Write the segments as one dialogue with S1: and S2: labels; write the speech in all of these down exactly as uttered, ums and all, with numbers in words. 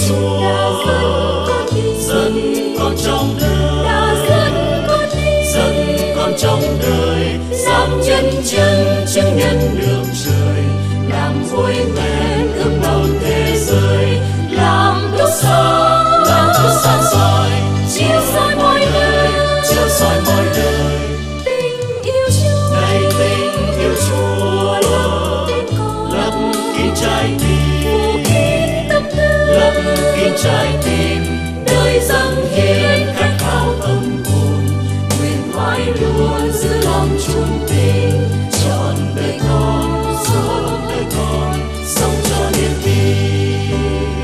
S1: Chúa dẫn con trong đời, dẫn con trong đời, dám chân chân chứng nhân đường trời, làm vui men ước mong thế giới, làm đốt sáng, làm đốt sáng soi, chiếu soi mọi nơi, chiếu soi mọi nơi. Tình yêu Chúa, này tình yêu Chúa, lấp kín trái tim, lấp kín trái tim, đời dâng hiến khát khao tâm hồn, nguyện mãi luôn giữ lòng trung tín, trọn đời con, trọn đời con, sống cho niềm tin.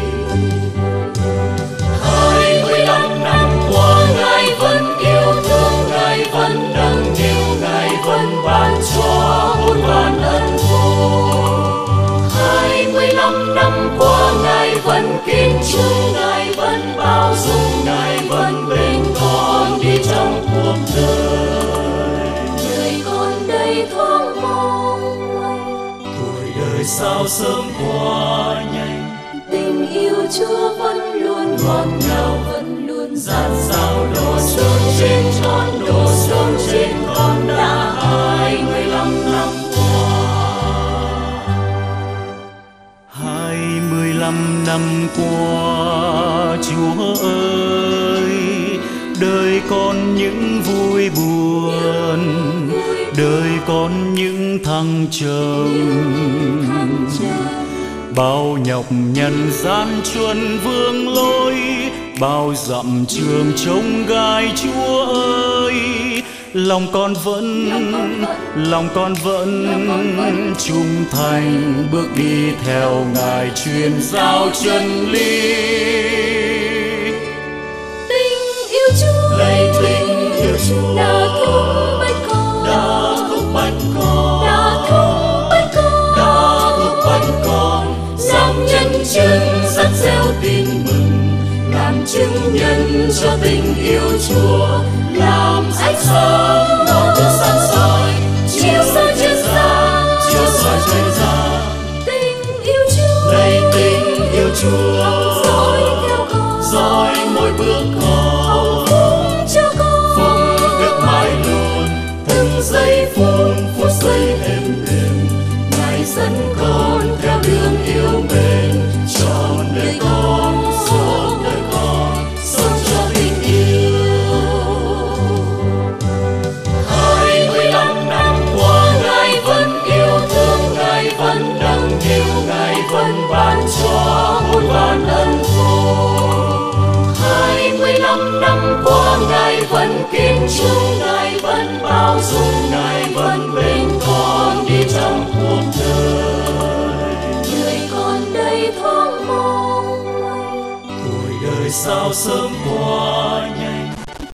S1: Hai mươi lăm năm qua Ngài vẫn yêu thương, Ngài vẫn nâng niu, Ngài vẫn ban cho muôn vàn ân phúc. Hai mươi lăm năm qua Ngài vẫn kiên trì, Ngài vẫn bao dung, Ngài vẫn bên con đi trong cuộc đời. Đời con đây thoáng mong, tuổi đời sao sớm qua nhanh, tình yêu Chúa vẫn luôn ngọt ngào, vẫn luôn dạt dào đổ xuống trên con, đổ xuống trên con đã hai mươi lăm năm qua.
S2: Hai mươi lăm năm qua Chúa ơi, đời con những vui buồn, đời con những thăng trầm, bao nhọc nhằn gian truân vương lối, bao dặm trường trông gai Chúa ơi, lòng con vẫn, lòng con vẫn trung thành bước đi theo Ngài truyền giao chân lý.
S1: Tình yêu Chúa, lạy tình yêu Chúa đã thúc bách con, đã thúc bách con, đã thúc bách con, đã thúc bách con, dám nhân chứng dắt gieo tin mừng, làm chứng nhân cho tình yêu Chúa, làm ánh sáng ngọn đuốc sáng soi, chiếu soi trên gian, chiếu soi trên gian. Tình yêu Chúa, lạy tình yêu Chúa, dõi theo con, dõi mỗi bước con, phúc cho con, phúc ước mãi luôn, từng giây phút phút giây êm đềm, Ngài dẫn con theo đường yêu mến, trọn đời con, trọn đời con, sống cho tình yêu. Hai mươi lăm năm qua Ngài vẫn yêu thương, Ngài vẫn nâng niu, Ngài vẫn ban cho muôn vàn ân phúc. Hai mươi lăm năm qua Ngài vẫn kiên trì, Ngài vẫn bao dung, Ngài vẫn bên con đi trong cuộc đời. Người con đây thoáng mong, tuổi đời sao sớm qua nhanh,